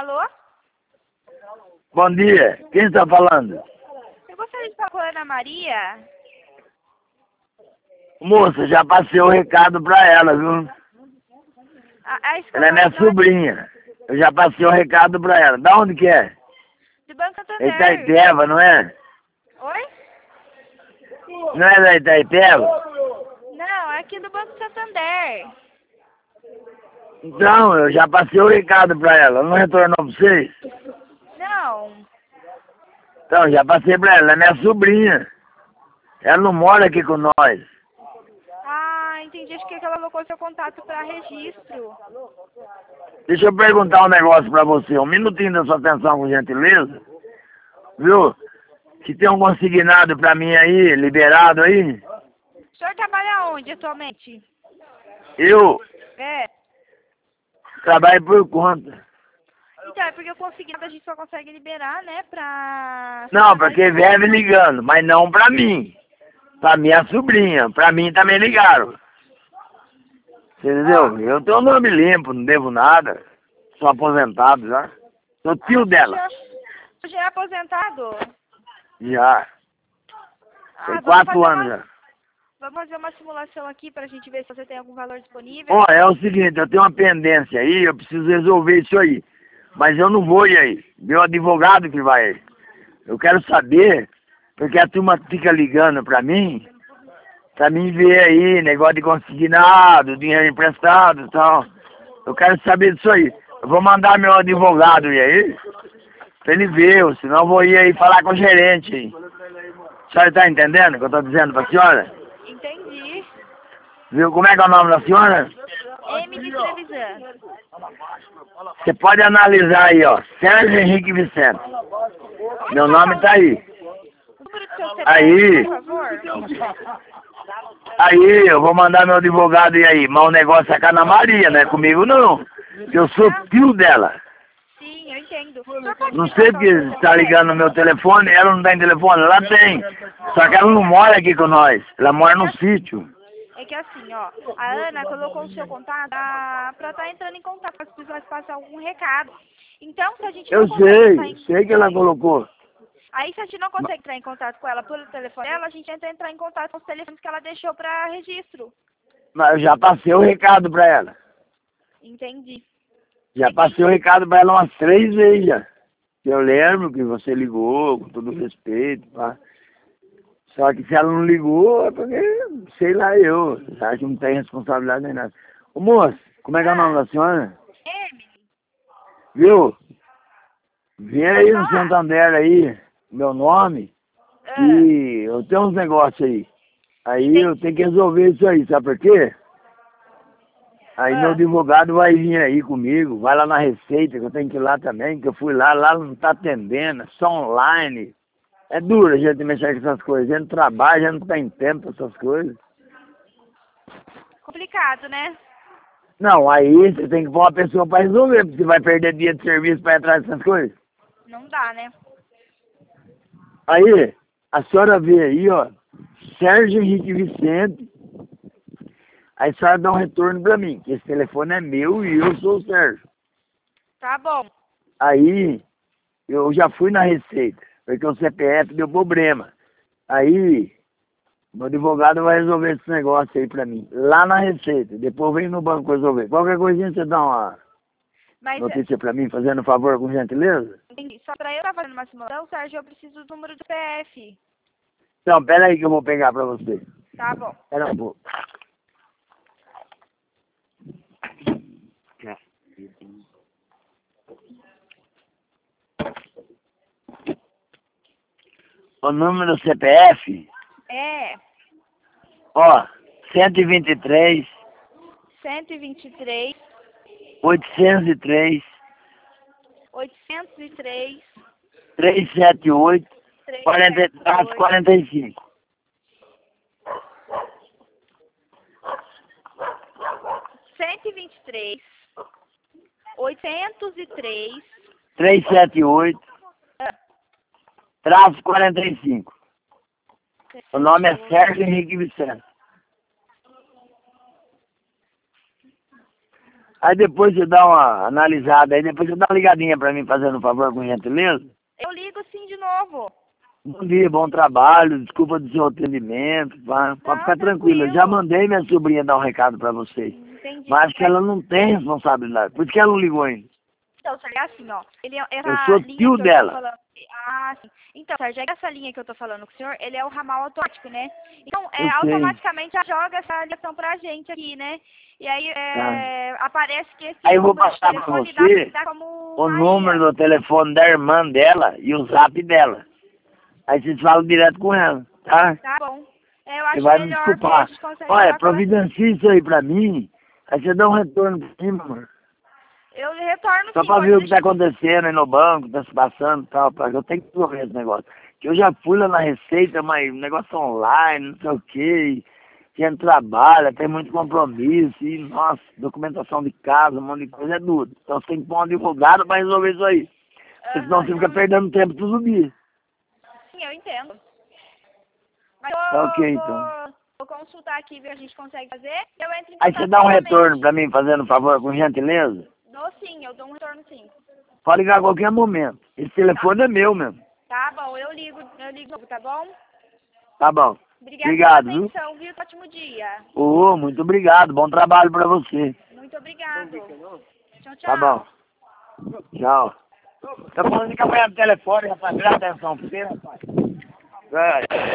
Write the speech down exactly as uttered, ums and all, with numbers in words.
Alô? Bom dia, quem está falando? Eu gostaria de falar com a Ana Maria. Moça, já passei o recado pra ela, viu? A, a Ela é minha escola sobrinha. Eu já passei o recado pra ela. Da onde que é? de Banco É Santander. Itaipeva, não é? Oi? Não é da Itaipeva? Não, é aqui do Banco Santander. Então, eu já passei o recado pra ela. Ela não retornou pra vocês? Não. Então, já passei pra ela. Ela é minha sobrinha. Ela não mora aqui com nós. Ah, entendi. Acho que ela colocou seu contato para registro. Deixa eu perguntar um negócio pra você. Um minutinho da sua atenção, com gentileza. Viu? Se tem um consignado pra mim aí, liberado aí. O senhor trabalha onde atualmente? Eu É. trabalho por conta. Então, é porque eu consegui, a gente só consegue liberar, né, pra... Não, porque vive ligando, mas não pra mim. Pra minha sobrinha. Pra mim também ligaram. Você entendeu? Eu tenho o nome limpo, não devo nada. Sou aposentado já. Sou tio Ah, dela. Você já é aposentado? Já. Ah, Tem vamos quatro fazer anos uma, já. vamos fazer uma simulação aqui pra gente ver se você tem algum valor disponível. Ó, é o seguinte, eu tenho uma pendência aí, eu preciso resolver isso aí. Mas eu não vou ir aí. Meu advogado que vai aí. Eu quero saber, porque a turma fica ligando pra mim, pra mim ver aí, negócio de consignado, dinheiro emprestado e tal. Eu quero saber disso aí. Eu vou mandar meu advogado ir aí, pra ele ver, senão eu vou ir aí falar com o gerente aí. A senhora tá entendendo o que eu tô dizendo pra senhora? Entendi. Viu? Como é que é o nome da senhora? Emily Trevisan. Você pode analisar aí, ó. Sérgio Henrique Vicente. Meu nome tá aí. O número do seu C P F, Aí. por favor. Aí, eu vou mandar meu advogado ir aí. Mas o negócio é com a Ana Maria, não é comigo não. Eu sou tio dela. Sim, eu entendo. O senhor pode Não me sei passar o porque seu está C P F? ligando no meu telefone, ela não tem telefone, ela tem. Só que ela não mora aqui com nós. Ela mora no sítio. É que assim, ó, a Ana colocou o seu contato pra estar tá entrando em contato, para as pessoas passar algum recado. Então, se a gente não Eu consegue entrar sei, em... sei que ela colocou. Aí, se a gente não consegue entrar em contato com ela pelo telefone dela, a gente tenta entrar em contato com os telefones que ela deixou para registro. Mas eu já passei o recado pra ela. Entendi. Já passei o recado pra ela umas três vezes já. Eu lembro que você ligou, com todo respeito, pá. Só que se ela não ligou, é porque, sei lá eu, acho que não tem responsabilidade nem nada. Ô moço, como é que é o nome da senhora? Emily, Viu? Vem aí no falar? Santander aí, meu nome, Ah, e eu tenho uns negócios aí. Aí Entendi. eu tenho que resolver isso aí, sabe por quê? Aí Ah. meu advogado vai vir aí comigo, vai lá na Receita, que eu tenho que ir lá também, que eu fui lá, lá não tá atendendo, é só online. É duro a gente mexer com essas coisas, a gente trabalha, a gente não tem tempo pra essas coisas. complicado, né? Não, aí você tem que pôr uma pessoa pra resolver, porque você vai perder dia de serviço pra ir atrás dessas coisas. Não dá, né? Aí, a senhora vê aí, ó, Sérgio Henrique Vicente, aí a senhora dá um retorno pra mim, que esse telefone é meu e eu sou o Sérgio. Tá bom. Aí, eu já fui na Receita, porque o C P F deu problema. Aí, meu advogado vai resolver esse negócio aí pra mim, lá na Receita. Depois vem no banco resolver. Qualquer coisinha você dá uma Mas, notícia pra mim, fazendo favor, com gentileza? entendi. Só pra eu estar fazendo uma simulação, Sérgio, eu preciso do número do C P F. Então, pera aí que eu vou pegar pra você. Tá bom. Pera um pouco. O número do C P F, É ó, cento e vinte e três, cento e vinte e três, oitocentos e três, oitocentos e três, trezentos e setenta e oito, trezentos e setenta e oito, quarenta e cinco. cento e vinte e três, oitocentos e três, trezentos e setenta e oito, traço quarenta e cinco. O nome é Sérgio Henrique Vicente. Aí depois você dá uma analisada, aí depois você dá uma ligadinha pra mim, fazendo um favor, com gentileza. Eu ligo sim de novo. Bom dia, bom trabalho, desculpa do seu atendimento, pá, pode ficar tranquilo. Eu já mandei minha sobrinha dar um recado pra vocês. Entendi. Mas acho que ela não tem responsabilidade, por isso que ela não ligou ainda. Então, Sérgio, é assim, ó. Ele é Eu sou tio dela. Falando... Ah, sim. Então, Sérgio, é essa linha que eu tô falando com o senhor, ele é o ramal automático, né? Então, é, automaticamente já joga essa ligação pra gente aqui, né? E aí é, ah. aparece que esse aí eu vou passar pra você dá, dá como o número do telefone da irmã dela e o zap dela. Aí vocês falam direto com ela, tá? Tá bom. É, eu acho você vai melhor, me desculpar. Olha, providencie isso aí pra mim, aí você dá um retorno pra mim, amor. Eu lhe retorno Só sim, pra ver o que deixar... tá acontecendo aí no banco, tá se passando e tal, eu tenho que resolver esse negócio. Que eu já fui lá na Receita, mas negócio online, não sei o que, tinha trabalho, tem muito compromisso, e nossa, documentação de casa, um monte de coisa é duro. Então você tem que pôr um advogado pra resolver isso aí. Porque senão você fica perdendo tempo todo dia. Sim, eu entendo. Mas eu Tá ok, vou, então. vou consultar aqui, ver o que a gente consegue fazer. Eu entro em Aí contato você dá um novamente. retorno pra mim, fazendo um favor, com gentileza? Dou sim, eu dou um retorno sim. Pode ligar a qualquer momento. Esse telefone Tá. é meu mesmo. Tá bom, eu ligo, eu ligo, tá bom? Tá bom. Obrigada obrigado, pela atenção, viu? Ótimo dia. Ô, oh, muito obrigado. Bom trabalho pra você. Muito obrigado. Tchau, tchau. Tá bom. Tchau. Tá falando que amanhã no telefone, rapaz. Presta atenção pra você, rapaz. É.